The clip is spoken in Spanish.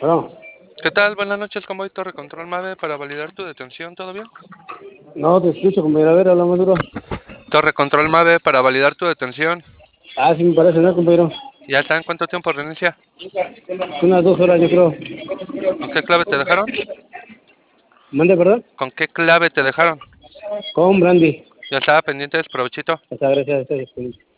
Bueno, ¿Qué tal? Buenas noches, convoy Torre Control Mave para validar tu detención, ¿todo bien? no te escucho, compañero. A ver, habla más duro. Torre Control Mave para validar tu detención. Sí me parece, ¿no, compañero? ¿Ya está en cuánto tiempo reinicia? Unas 2 horas, yo creo. ¿Con qué clave te dejaron? ¿Mande, perdón? ¿Con qué clave te dejaron? Con Brandy. ¿Ya estaba pendiente de provechito? Muchas gracias.